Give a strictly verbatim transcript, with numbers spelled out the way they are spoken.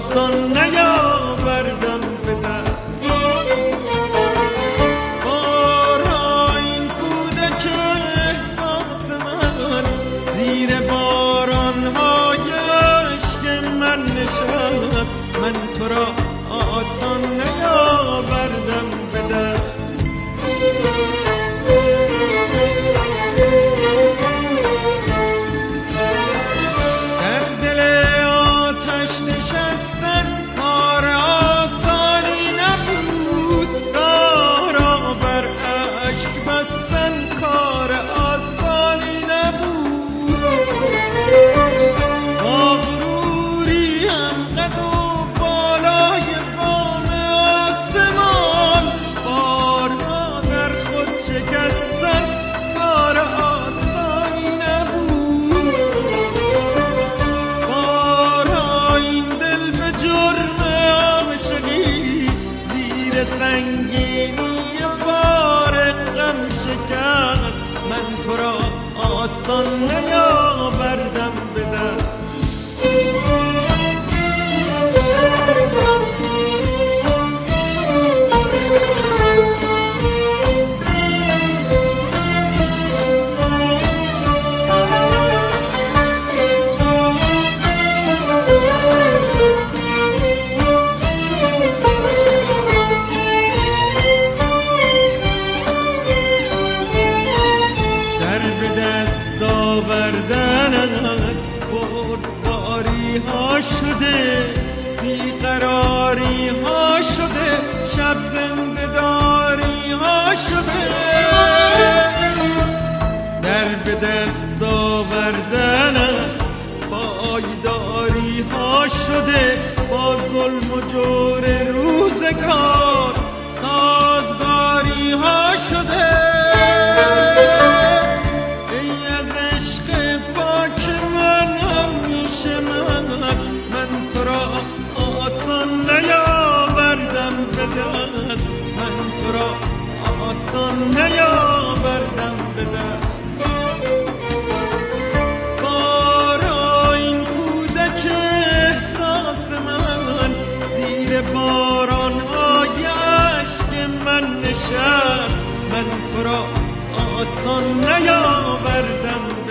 آسان نیاوردم به دست. بارها این کودک احساس من زیر بارانهای عشق من نشست. من تو را آسان نیاوردم به دست. در دل آتش نشستن کار آسانی نبود، راه را بر اشک بستن کار آسانی نبود. با غروری هم قد و بالای بام آسمان، بارها در خود شکستن کار آسانی نبود. بارها این دل به جرم عاشقی زیر سنگینی بار غم شکست. من تو را آسان نیاوردم به دست. آوردنت بردباری ها شده، بیقراری ها شده، شب زنده داری ها شده. در به دست آوردنت پایداری ها شده، با ظلم و جور روزگار سازگاری ها شده. من تو را آسان نیاوردم به دست. من تو را آسان نیاوردم به دست. بارها این کودک احساس من زیر بارانهای عشق من نشست. من تو را آسان نیاوردم